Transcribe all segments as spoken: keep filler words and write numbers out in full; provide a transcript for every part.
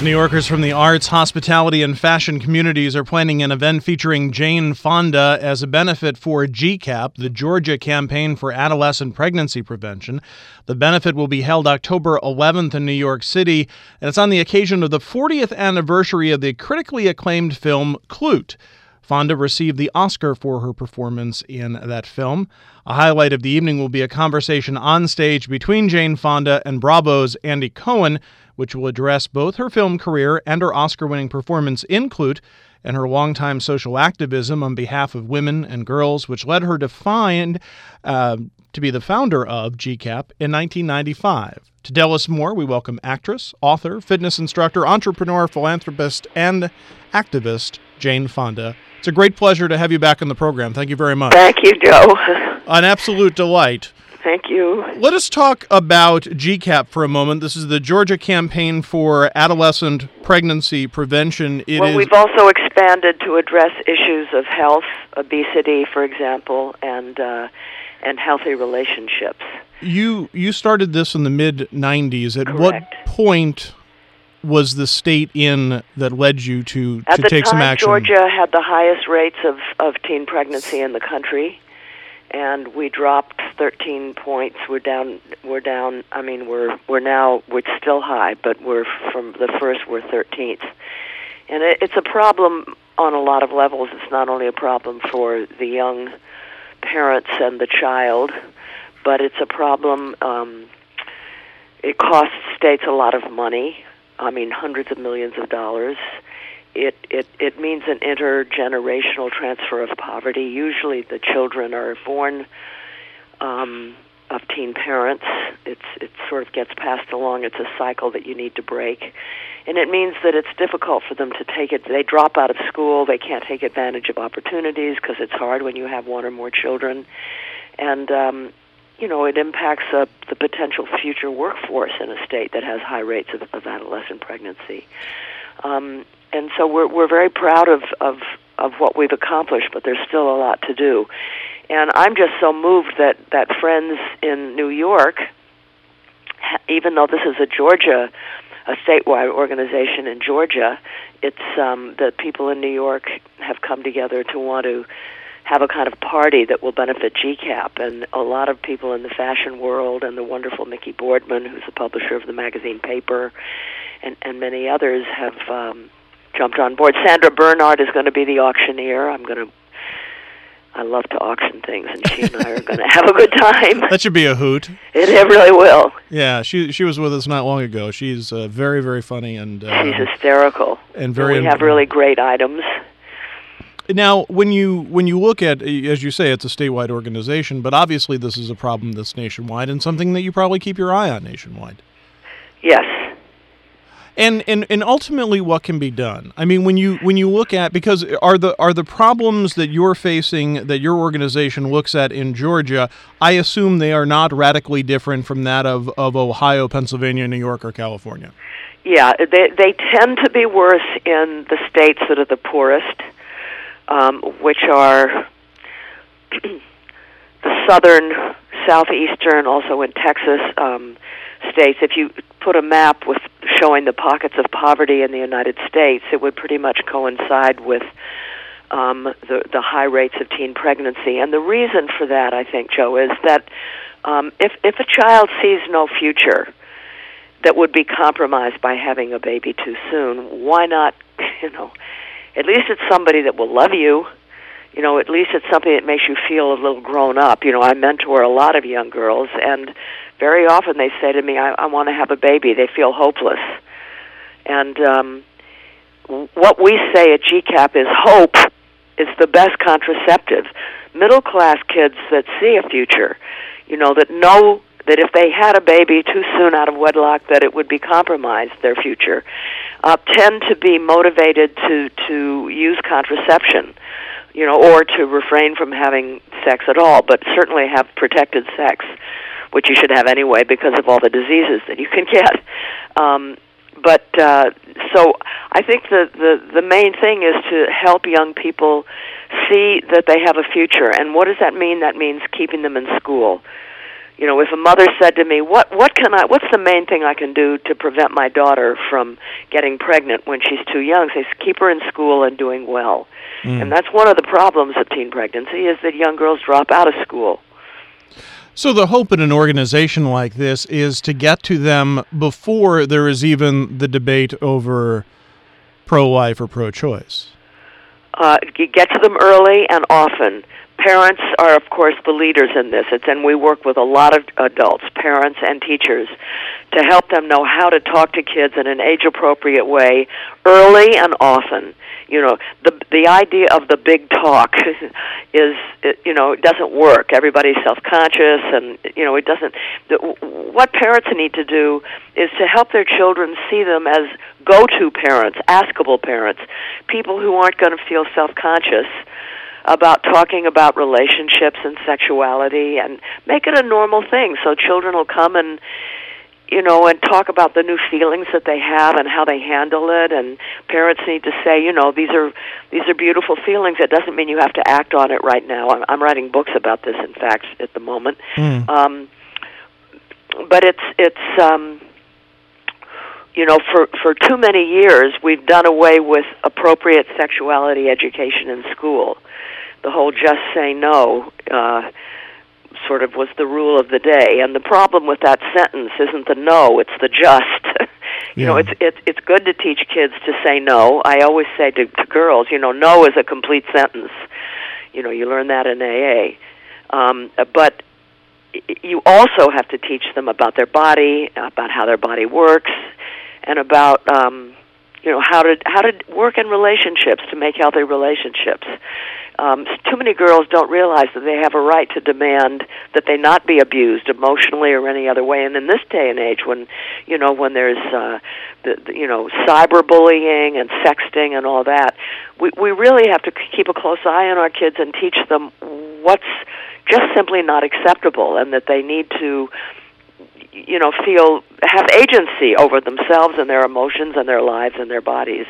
New Yorkers from the arts, hospitality, and fashion communities are planning an event featuring Jane Fonda as a benefit for G CAP, the Georgia Campaign for Adolescent Pregnancy Prevention. The benefit will be held October eleventh in New York City, and it's on the occasion of the fortieth anniversary of the critically acclaimed film Klute. Fonda received the Oscar for her performance in that film. A highlight of the evening will be a conversation on stage between Jane Fonda and Bravo's Andy Cohen, which will address both her film career and her Oscar-winning performance in Klute and her longtime social activism on behalf of women and girls, which led her to find uh, to be the founder of G CAP in nineteen ninety-five. To tell us more, we welcome actress, author, fitness instructor, entrepreneur, philanthropist, and activist Jane Fonda. It's a great pleasure to have you back on the program. Thank you very much. Thank you, Joe. An absolute delight. Thank you. Let us talk about G CAP for a moment. This is the Georgia Campaign for Adolescent Pregnancy Prevention. It well, is... we've also expanded to address issues of health, obesity, for example, and uh, and healthy relationships. You you started this in the mid nineties. At Correct. What point was the state in that led you to, At to the take time, some action? Georgia had the highest rates of, of teen pregnancy in the country, and we dropped thirteen points. We're down. We're down. I mean, we're we're now we're still high, but we're from the first. We're thirteenth, and it, it's a problem on a lot of levels. It's not only a problem for the young parents and the child, but it's a problem. Um, it costs states a lot of money. I mean, hundreds of millions of dollars. It, it it means an intergenerational transfer of poverty. Usually the children are born um, of teen parents. It's it sort of gets passed along. It's a cycle that you need to break. And it means that it's difficult for them to take it. They drop out of school. They can't take advantage of opportunities because it's hard when you have one or more children. And, um, you know, it impacts uh, the potential future workforce in a state that has high rates of, of adolescent pregnancy. Um, and so we're we're very proud of, of, of what we've accomplished, but there's still a lot to do. And I'm just so moved that, that friends in New York, even though this is a Georgia, a statewide organization in Georgia, it's um, the people in New York have come together to want to have a kind of party that will benefit G CAP. And a lot of people in the fashion world and the wonderful Mickey Boardman, who's the publisher of the magazine Paper, and, and many others have um, jumped on board. Sandra Bernard is going to be the auctioneer. I'm going to I love to auction things, and she and I are going to have a good time. That should be a hoot. It, it really will. Yeah, she she was with us not long ago. She's uh, very, very funny. and uh, She's hysterical. And very. And we have really great items. Now, when you when you look at, as you say, it's a statewide organization, but obviously this is a problem that's nationwide and something that you probably keep your eye on nationwide. Yes. And, and and ultimately, what can be done? I mean, when you when you look at, because are the are the problems that you're facing, that your organization looks at in Georgia, I assume they are not radically different from that of, of Ohio, Pennsylvania, New York, or California. Yeah, they they tend to be worse in the states that are the poorest, um, which are the southern, southeastern, also in Texas um, states. If you put a map with showing the pockets of poverty in the United States, it would pretty much coincide with um, the, the high rates of teen pregnancy. And the reason for that, I think, Joe, is that um, if, if a child sees no future that would be compromised by having a baby too soon, why not, you know, at least it's somebody that will love you. You know, at least it's something that makes you feel a little grown up. You know, I mentor a lot of young girls, and very often they say to me, I, I want to have a baby. They feel hopeless. And um, what we say at G CAP is hope is the best contraceptive. Middle-class kids that see a future, you know, that know that if they had a baby too soon out of wedlock, that it would be compromised, their future, uh, tend to be motivated to, to use contraception, you know, or to refrain from having sex at all, but certainly have protected sex, which you should have anyway because of all the diseases that you can get. Um, but uh, so I think the, the, the main thing is to help young people see that they have a future. And what does that mean? That means keeping them in school. You know, if a mother said to me, "What what can I? What's the main thing I can do to prevent my daughter from getting pregnant when she's too young?" Say, keep her in school and doing well. Mm. And that's one of the problems of teen pregnancy is that young girls drop out of school. So the hope in an organization like this is to get to them before there is even the debate over pro-life or pro-choice. Uh, get to them early and often. Parents are, of course, the leaders in this, it's, and we work with a lot of adults, parents and teachers, to help them know how to talk to kids in an age-appropriate way, early and often. You know, the the idea of the big talk is, you know, it doesn't work. Everybody's self-conscious, and, you know, it doesn't. The, what parents need to do is to help their children see them as go-to parents, askable parents, people who aren't going to feel self-conscious about talking about relationships and sexuality, and make it a normal thing so children will come and, you know, and talk about the new feelings that they have and how they handle it, and parents need to say, you know, these are these are beautiful feelings. It doesn't mean you have to act on it right now. I'm, I'm writing books about this, in fact, at the moment. Mm. Um, but it's it's um, you know, for for too many years we've done away with appropriate sexuality education in school. The whole "just say no" uh, sort of was the rule of the day, and the problem with that sentence isn't the no; it's the just. you yeah. know, it's it's it's good to teach kids to say no. I always say to, to girls, you know, no is a complete sentence. You know, you learn that in A A, um, but you also have to teach them about their body, about how their body works, and about um, you know how to how to work in relationships to make healthy relationships. Um, too many girls don't realize that they have a right to demand that they not be abused emotionally or any other way. And in this day and age, when you know when there's uh, the, the you know cyberbullying and sexting and all that, we we really have to keep a close eye on our kids and teach them what's just simply not acceptable, and that they need to you know feel have agency over themselves and their emotions and their lives and their bodies.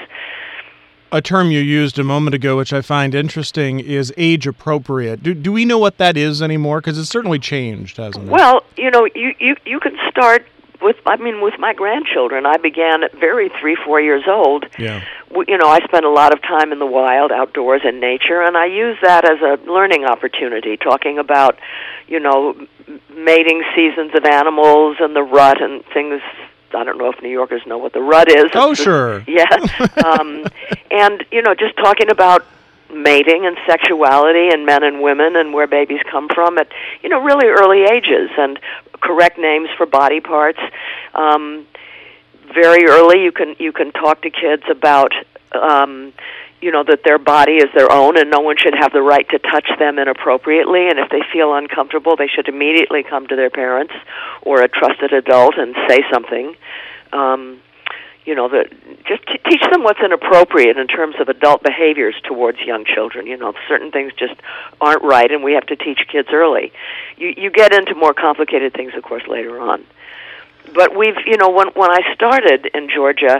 A term you used a moment ago, which I find interesting, is age-appropriate. Do do we know what that is anymore? Because it's certainly changed, hasn't it? Well, you know, you, you, you can start with, I mean, with my grandchildren. I began at very three, four years old. Yeah. You know, I spent a lot of time in the wild, outdoors, in nature, and I use that as a learning opportunity, talking about, you know, mating seasons of animals and the rut and things. I don't know if New Yorkers know what the rut is. Oh, it's sure. The, yeah. um, and, you know, just talking about mating and sexuality and men and women and where babies come from at, you know, really early ages, and correct names for body parts. Um, very early you can you can talk to kids about, um, you know, that their body is their own and no one should have the right to touch them inappropriately, and if they feel uncomfortable, they should immediately come to their parents or a trusted adult and say something. Um, you know, that just t- teach them what's inappropriate in terms of adult behaviors towards young children. You know, certain things just aren't right, and we have to teach kids early. You you get into more complicated things, of course, later on. But we've, you know, when when I started in Georgia,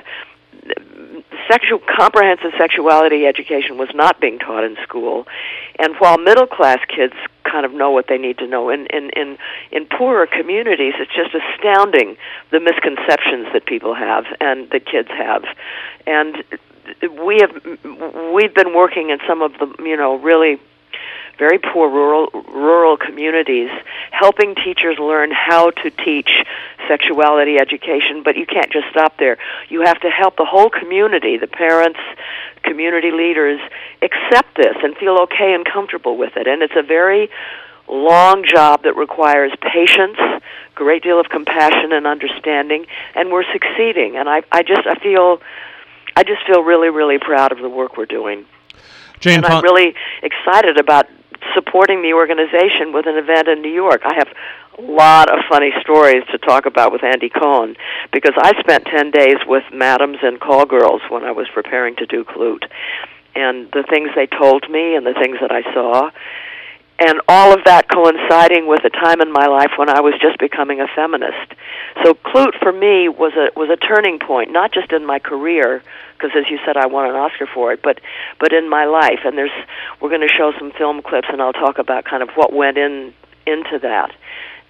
sexual comprehensive sexuality education was not being taught in school, and while middle class kids kind of know what they need to know, in in in, in poorer communities, it's just astounding the misconceptions that people have and that kids have, and we have we've been working in some of the you know really very poor rural rural communities, helping teachers learn how to teach sexuality education, but you can't just stop there. You have to help the whole community, the parents, community leaders, accept this and feel okay and comfortable with it. And it's a very long job that requires patience, great deal of compassion and understanding, and we're succeeding. And I, I just I feel I just feel really, really proud of the work we're doing. Jane and Fon- I'm really excited about supporting the organization with an event in New York. I have a lot of funny stories to talk about with Andy Cohen, because I spent ten days with madams and call girls when I was preparing to do Clute, and the things they told me and the things that I saw, and all of that coinciding with a time in my life when I was just becoming a feminist. So Clute for me was a was a turning point, not just in my career, because as you said, I won an Oscar for it, but but in my life. And there's we're going to show some film clips, and I'll talk about kind of what went in into that.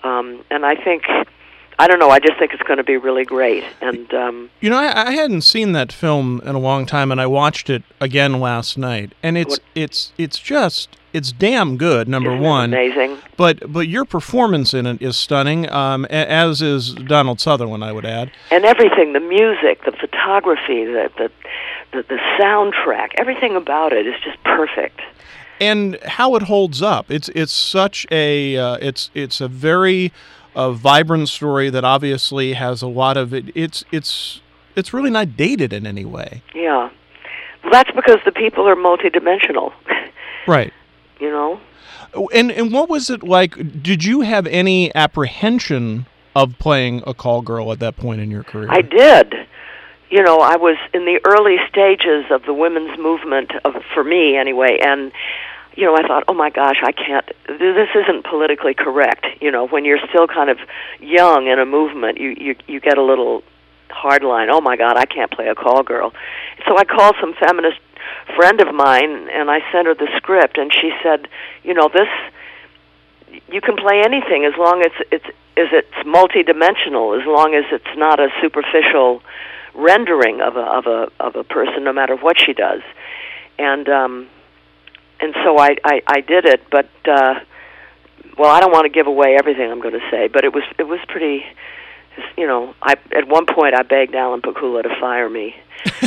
Um, and I think, I don't know, I just think it's going to be really great. And um, you know, I, I hadn't seen that film in a long time, and I watched it again last night. And it's what, it's it's just it's damn good. Number one, amazing. But but your performance in it is stunning, um, as is Donald Sutherland, I would add. And everything, the music, the photography, the the the, the soundtrack, everything about it is just perfect. And how it holds up, it's it's such a uh, it's it's a very uh, vibrant story that obviously has a lot of it. It's it's it's really not dated in any way. Yeah, well, that's because the people are multidimensional. Right. You know. And and what was it like? Did you have any apprehension of playing a call girl at that point in your career? I did. You know, I was in the early stages of the women's movement, of, for me anyway, and, you know, I thought, oh my gosh, I can't, this isn't politically correct. You know, when you're still kind of young in a movement, you, you, you get a little hardline, oh my God, I can't play a call girl. So I called some feminist friend of mine, and I sent her the script, and she said, you know, this, you can play anything as long as it's, as it's multidimensional, as long as it's not a superficial rendering of a of a of a person, no matter what she does, and um, and so I, I, I did it. But uh, well, I don't want to give away everything I'm going to say, but it was it was pretty, you know. I at one point I begged Alan Pakula to fire me,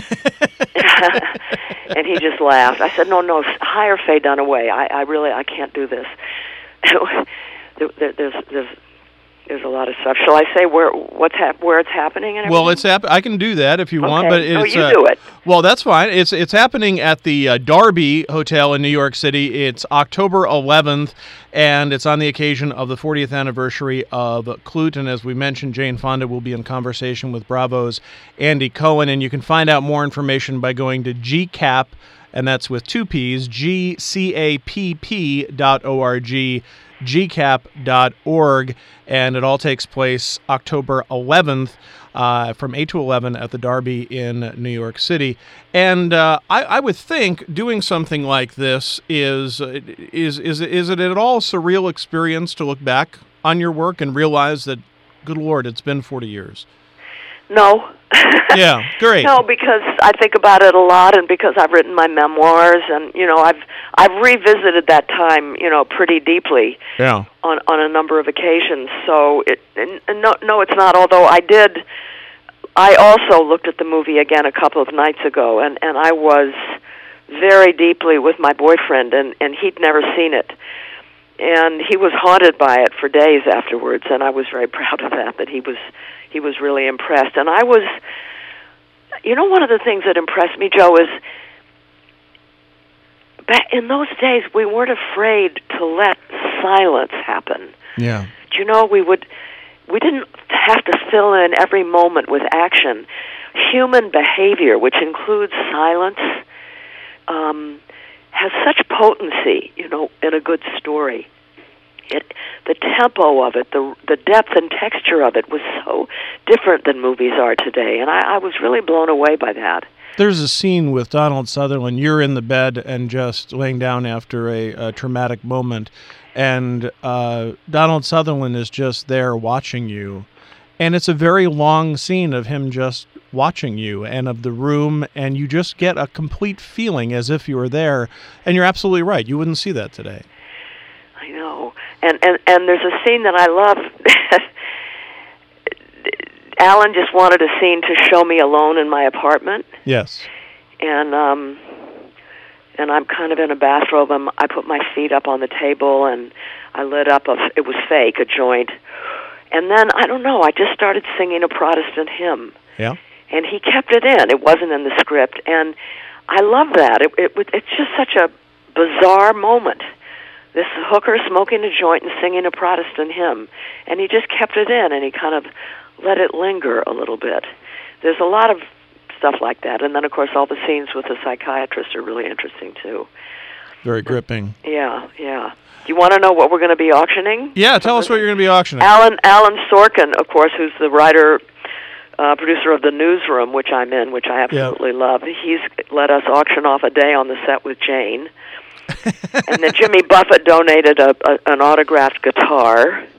and he just laughed. I said, no, no, hire Faye Dunaway. I, I really I can't do this. there, there, there's there's. There's a lot of stuff. Shall I say where what's hap- where it's happening? And well, it's hap- I can do that if you okay. want, but it's, oh, you uh, do it. Well, that's fine. It's it's happening at the uh, Darby Hotel in New York City. It's October eleventh, and it's on the occasion of the fortieth anniversary of Klute. And as we mentioned, Jane Fonda will be in conversation with Bravo's Andy Cohen, and you can find out more information by going to G C A P, and that's with two P's, G C A P P dot O R G. G C A P dot org, and it all takes place October eleventh uh, from eight to eleven at the Darby in New York City. And uh, I, I would think doing something like this is, is, is, is it at all a surreal experience to look back on your work and realize that, good Lord, it's been forty years? No. Yeah, great. No, because I think about it a lot, and because I've written my memoirs, and you know, I've I've revisited that time, you know, pretty deeply. Yeah. On on a number of occasions. So it and, and no no it's not. Although I did, I also looked at the movie again a couple of nights ago, and and I was very deeply with my boyfriend, and and he'd never seen it. And he was haunted by it for days afterwards, and I was very proud of that, that he was he was really impressed. And I was, you know, one of the things that impressed me, Joe, is back in those days we weren't afraid to let silence happen. Yeah. Do you know, we would, we didn't have to fill in every moment with action. Human behavior, which includes silence, um, has such potency, you know, in a good story. It, the tempo of it, the the depth and texture of it was so different than movies are today, and I, I was really blown away by that. There's a scene with Donald Sutherland. You're in the bed and just laying down after a, a traumatic moment, and uh, Donald Sutherland is just there watching you. And it's a very long scene of him just watching you and of the room, and you just get a complete feeling as if you were there. And you're absolutely right. You wouldn't see that today. I know. And and, and there's a scene that I love. Alan just wanted a scene to show me alone in my apartment. Yes. And um, and I'm kind of in a bathrobe. I'm, I put my feet up on the table, and I lit up a, it was fake, a joint. And then, I don't know, I just started singing a Protestant hymn. Yeah. And he kept it in. It wasn't in the script. And I love that. It, it, it's just such a bizarre moment. This hooker smoking a joint and singing a Protestant hymn. And he just kept it in, and he kind of let it linger a little bit. There's a lot of stuff like that. And then, of course, all the scenes with the psychiatrist are really interesting, too. Very gripping. Yeah, yeah. Do you want to know what we're going to be auctioning? Yeah, tell us what you're going to be auctioning. Alan Alan Sorkin, of course, who's the writer, uh, producer of The Newsroom, which I'm in, which I absolutely yep. love. He's let us auction off a day on the set with Jane. And then Jimmy Buffett donated a, a, an autographed guitar.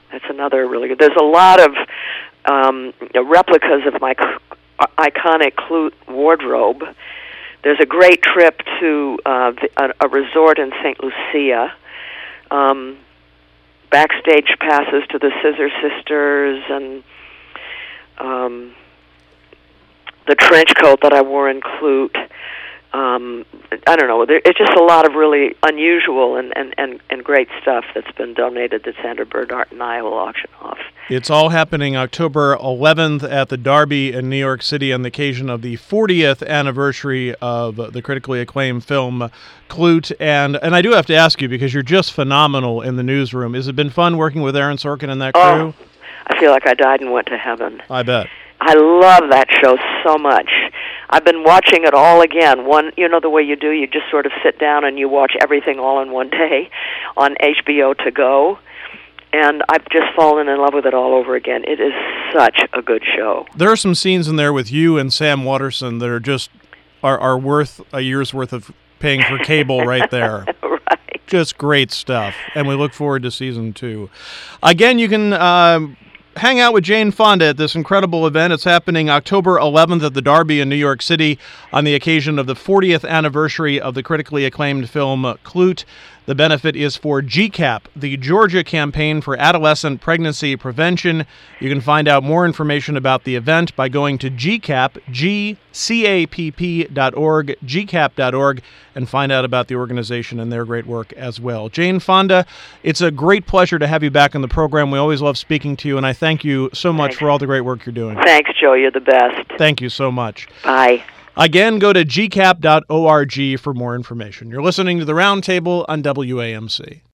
That's another really good. There's a lot of um, replicas of my iconic Clute wardrobe. There's a great trip to uh, the, a, a resort in Saint Lucia. Um, backstage passes to the Scissor Sisters, and um, the trench coat that I wore in Clute. Um, I don't know. There, it's just a lot of really unusual and, and, and, and great stuff that's been donated that Sandra Berdart and I will auction off. It's all happening October eleventh at the Darby in New York City on the occasion of the fortieth anniversary of the critically acclaimed film Clute. And, and I do have to ask you, because you're just phenomenal in the newsroom, has it been fun working with Aaron Sorkin and that crew? Oh, I feel like I died and went to heaven. I bet. I love that show so much. I've been watching it all again. One, you know the way you do, you just sort of sit down and you watch everything all in one day on H B O To Go. And I've just fallen in love with it all over again. It is such a good show. There are some scenes in there with you and Sam Waterston that are just are, are worth a year's worth of paying for cable right there. Right. Just great stuff. And we look forward to season two. Again, you can uh, hang out with Jane Fonda at this incredible event. It's happening October eleventh at the Darby in New York City on the occasion of the fortieth anniversary of the critically acclaimed film Clute. The benefit is for G CAP, the Georgia Campaign for Adolescent Pregnancy Prevention. You can find out more information about the event by going to G CAP, G C A P P dot org, G CAP dot org, and find out about the organization and their great work as well. Jane Fonda, it's a great pleasure to have you back on the program. We always love speaking to you, and I thank you so much Thanks. for all the great work you're doing. Thanks, Joe. You're the best. Thank you so much. Bye. Again, go to G CAP dot org for more information. You're listening to The Roundtable on W A M C.